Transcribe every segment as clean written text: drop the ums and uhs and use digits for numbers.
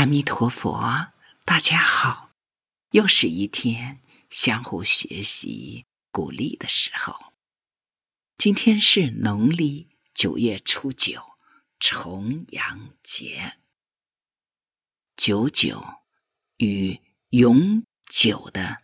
阿弥陀佛，大家好，又是一天相互学习鼓励的时候。今天是农历9月初9，重阳节。99与永久的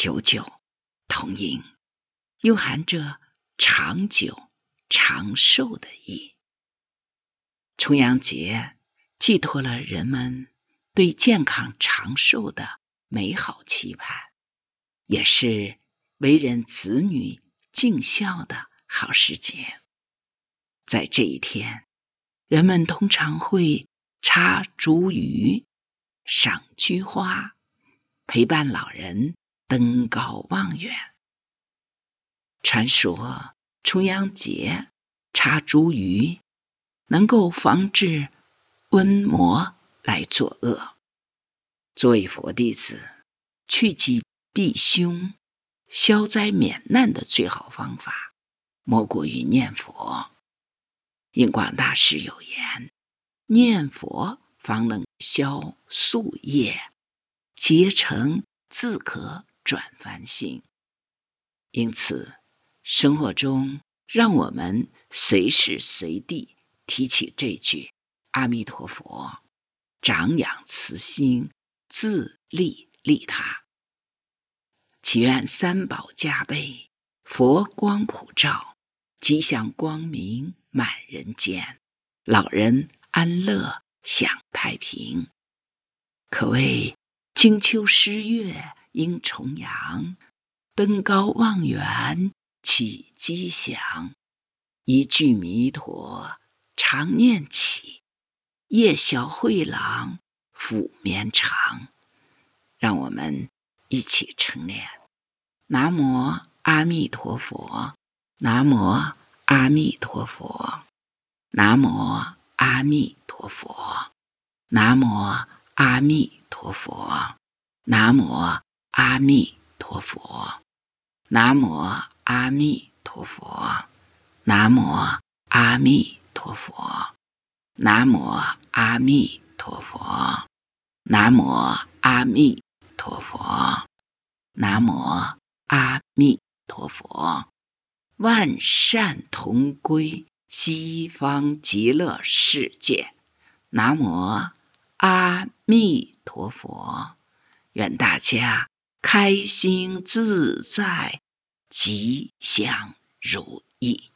99同音，蕴含着长久长寿的意。重阳节寄托了人们对健康长寿的美好期盼，也是为人子女尽孝的好时节。在这一天，人们通常会插茱萸、赏菊花，陪伴老人登高望远。传说重阳节插茱萸能够防治瘟魔来作恶。作为佛弟子，趋吉避凶、消灾免难的最好方法，莫过于念佛。印光大师有言：念佛方能消宿业，结成自可转凡心。因此，生活中让我们随时随地提起这句阿弥陀佛，长养慈心，自利利他。祈愿三宝加被，佛光普照，吉祥光明满人间，老人安乐享太平。可谓金秋诗月应重阳，登高望远起吉祥。一句弥陀常念起，夜宵慧朗福绵长。让我们一起称念：南无阿弥陀佛，南无阿弥陀佛，南无阿弥陀佛，南无阿弥陀佛，南无阿弥陀佛，南无阿弥陀佛，南无阿弥陀佛，南无阿弥陀佛，南无阿弥陀佛，南无阿弥陀佛。万善同归西方极乐世界。南无阿弥陀佛。愿大家开心自在，吉祥如意。